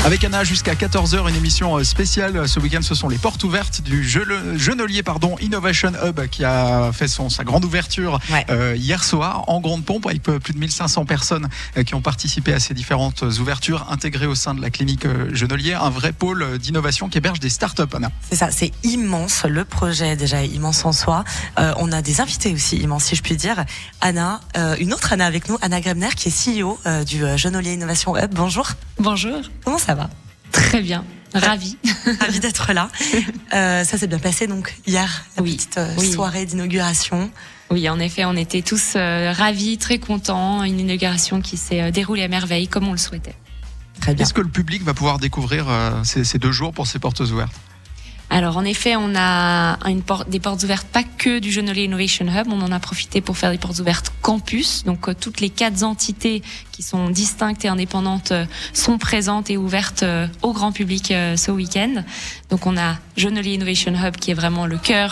Avec Anna jusqu'à 14h, une émission spéciale. Ce week-end, ce sont les portes ouvertes du Genolier Innovation Hub qui a fait sa grande ouverture hier soir en grande pompe avec plus de 1500 personnes qui ont participé à ces différentes ouvertures intégrées au sein de la clinique Genolier. Un vrai pôle d'innovation qui héberge des startups, Anna. C'est ça, c'est immense. Le projet est déjà immense en soi. On a des invités aussi immenses, si je puis dire. Anna, une autre Anna avec nous, Anna Grebner, qui est CEO du Genolier Innovation Hub. Bonjour. Bonjour. Comment ça va ? Très bien, ravie. Ravie d'être là. Ça s'est bien passé donc hier, la petite soirée d'inauguration. Oui, en effet, on était tous ravis, très contents. Une inauguration qui s'est déroulée à merveille, comme on le souhaitait. Très bien. Est-ce que le public va pouvoir découvrir ces 2 jours pour ces portes ouvertes ? Alors en effet, on a des portes ouvertes pas que du Genolier Innovation Hub, on en a profité pour faire des portes ouvertes campus. Donc toutes les 4 entités qui sont distinctes et indépendantes sont présentes et ouvertes au grand public ce week-end. Donc on a Genolier Innovation Hub qui est vraiment le cœur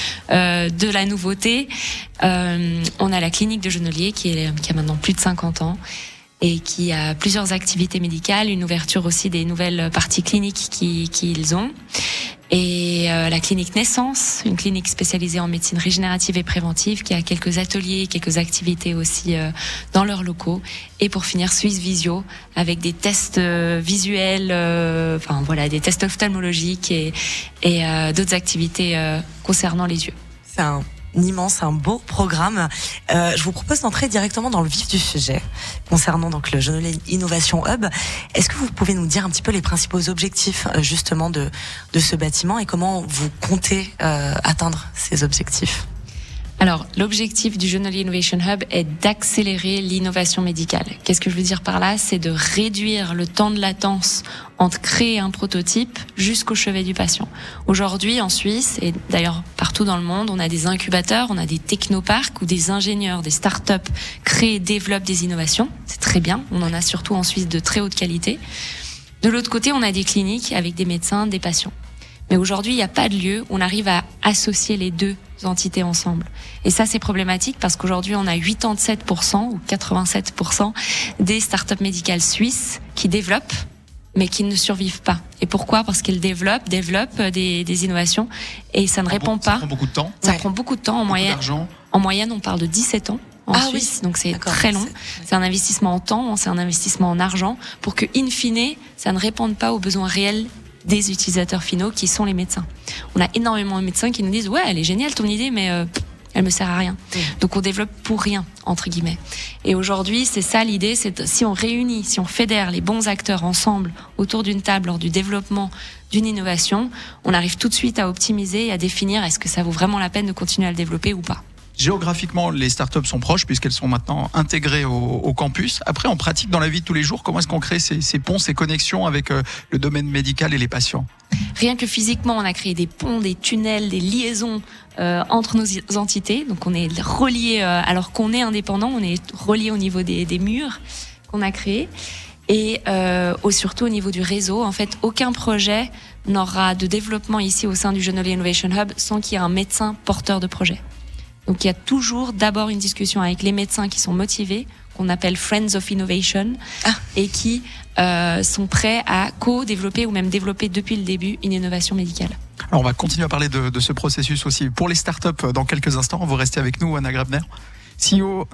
de la nouveauté. On a la clinique de Genolier qui a maintenant plus de 50 ans. Et qui a plusieurs activités médicales, une ouverture aussi des nouvelles parties cliniques qu'ils ont. Et la clinique Naissance, une clinique spécialisée en médecine régénérative et préventive, qui a quelques ateliers, quelques activités aussi dans leurs locaux. Et pour finir, Suisse Visio, avec des tests visuels, des tests ophtalmologiques et d'autres activités concernant les yeux. C'est un beau programme. Je vous propose d'entrer directement dans le vif du sujet concernant donc le Genolier Innovation Hub. Est-ce que vous pouvez nous dire un petit peu les principaux objectifs justement de ce bâtiment et comment vous comptez atteindre ces objectifs ? Alors, l'objectif du Genolier Innovation Hub est d'accélérer l'innovation médicale. Qu'est-ce que je veux dire par là ? C'est de réduire le temps de latence entre créer un prototype jusqu'au chevet du patient. Aujourd'hui, en Suisse, et d'ailleurs partout dans le monde, on a des incubateurs, on a des technoparcs où des ingénieurs, des startups créent et développent des innovations. C'est très bien. On en a surtout en Suisse de très haute qualité. De l'autre côté, on a des cliniques avec des médecins, des patients. Mais aujourd'hui, il n'y a pas de lieu où on arrive à associer les 2 entités ensemble. Et ça, c'est problématique parce qu'aujourd'hui, on a 87% ou 87% des startups médicales suisses qui développent, mais qui ne survivent pas. Et pourquoi ? Parce qu'elles développent des innovations et ça ne répond pas. Ça prend beaucoup de temps. Ça prend beaucoup de temps. En moyenne, on parle de 17 ans. En Suisse, donc c'est très long. C'est un investissement en temps, c'est un investissement en argent pour que, in fine, ça ne réponde pas aux besoins réels des utilisateurs finaux qui sont les médecins. On a énormément de médecins qui nous disent « Ouais, elle est géniale ton idée, mais elle me sert à rien. » Donc on développe pour rien, entre guillemets. Et aujourd'hui, c'est ça l'idée, c'est si on réunit, si on fédère les bons acteurs ensemble autour d'une table lors du développement d'une innovation, on arrive tout de suite à optimiser et à définir est-ce que ça vaut vraiment la peine de continuer à le développer ou pas. Géographiquement, les startups sont proches puisqu'elles sont maintenant intégrées au campus. Après, en pratique, dans la vie de tous les jours, comment est-ce qu'on crée ces ponts, ces connexions avec le domaine médical et les patients ? Rien que physiquement, on a créé des ponts, des tunnels, des liaisons entre nos entités. Donc on est reliés, alors qu'on est indépendant, on est reliés au niveau des murs qu'on a créés. Et surtout au niveau du réseau, en fait, aucun projet n'aura de développement ici au sein du Genolier Innovation Hub sans qu'il y ait un médecin porteur de projet. Donc il y a toujours d'abord une discussion avec les médecins qui sont motivés, qu'on appelle Friends of Innovation, et qui sont prêts à co-développer ou même développer depuis le début une innovation médicale. Alors on va continuer à parler de ce processus aussi pour les startups dans quelques instants. Vous restez avec nous, Anna Grebner, CEO